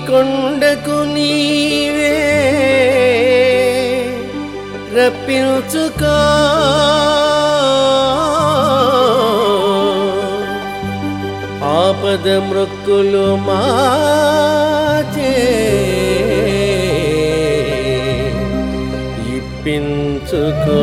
కొండకు నీవే రప్పించుకో ఆపద మృక్కులు మాచే ఇప్పించుకో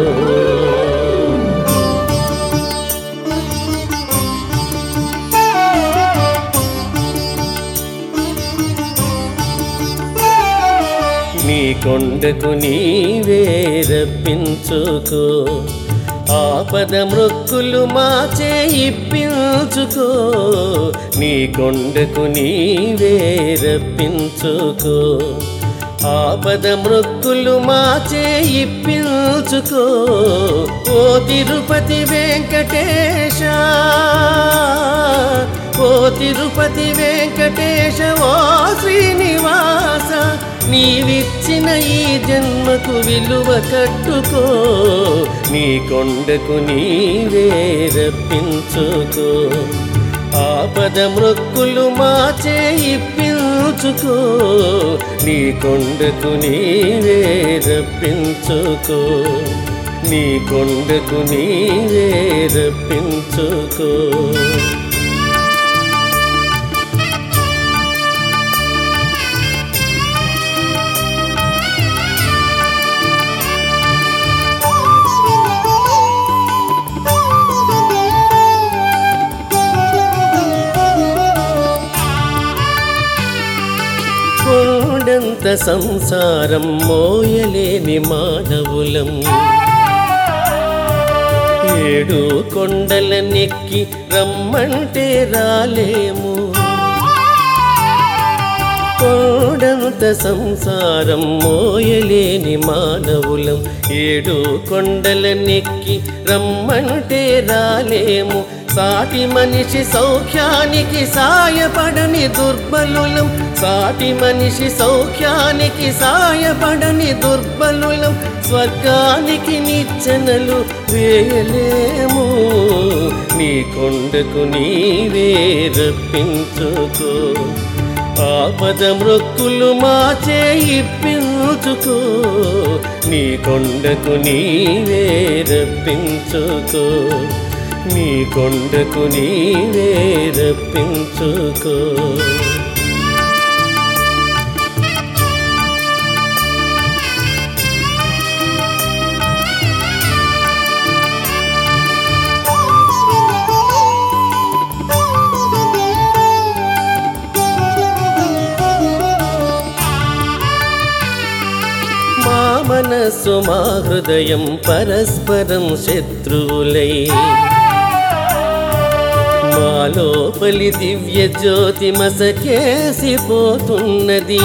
నీ కొండకు నీవే రప్పించుకో ఆపద మృక్కులు మాచే ఇప్పించుకో నీ కొండకు నీవే రప్పించుకో ఆపద మృక్కులు మాచే ఇప్పించుకో ఓ తిరుపతి వెంకటేశ ఓ తిరుపతి వెంకటేశ ఓ శ్రీనివాస నీవిచ్చిన ఈ జన్మకు విలువ కట్టుకో నీ కొండకు నీవే రప్పించుకో ఆపద మృక్కులు మాచే ఇప్పించుకో నీ కొండకు నీవే రప్పించుకో నీ కొండకు నీవే రప్పించుకో కొండంత సంసారం మోయలేని మానవులం ఏడు కొండల నెక్కి రమ్మంటే రాలేము కొండంత సంసారం మోయలేని మానవులం ఏడు కొండల నెక్కి రమ్మంటే రాలేము సాటి మనిషి సౌఖ్యానికి సాయపడని దుర్బలులం సాటి మనిషి సౌఖ్యానికి సాయపడని దుర్బలులం స్వర్గానికి నిచ్చెనలు వేయలేము నీ కొండకు నీవే రప్పించుకో ఆపద మృక్కులు మాచే ఇప్పించుకో నీ కొండకు నీవే రప్పించుకో నీ కొండకు నీవే రప్పించుకో మా మనస్సు మా హృదయం పరస్పరం శత్రువులై మా లోపలి దివ్య జ్యోతి మసకేసిపోతున్నది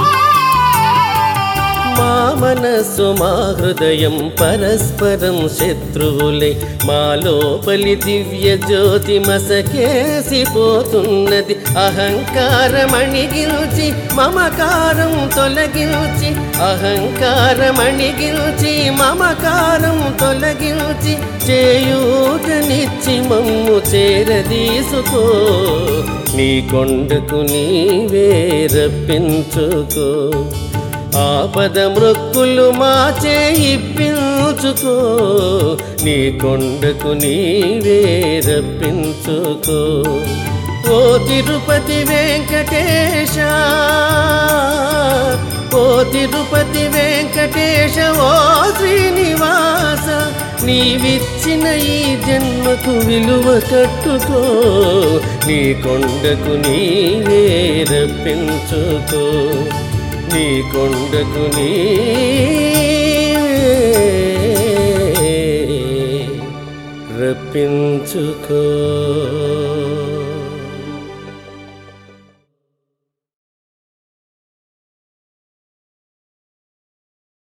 మా మనస్సు మా హృదయం పరస్పరం శత్రువులై మా లోపలి దివ్య జ్యోతి మసకేసిపోతున్నది అహంకారమణిగిల్చి మమకారం తొలగించి అహంకారమణిగిల్చి మమకారం తొలగించి చేయూతనిచ్చి మమ్ము చేరదీసుకో నీ కొండకు నీవే రప్పించుకో ఆపద మృక్కులు మాచే ఇప్పించుకో నీ కొండకు నీవే రప్పించుకో ఓ తిరుపతి వెంకటేశ ఓ తిరుపతి వెంకటేశ ఓ శ్రీనివాస నీవిచ్చిన ఈ జన్మకు విలువ కట్టుకో నీ కొండకు నీవే రప్పించుకో నీ కొండకు నీవే రప్పించుకో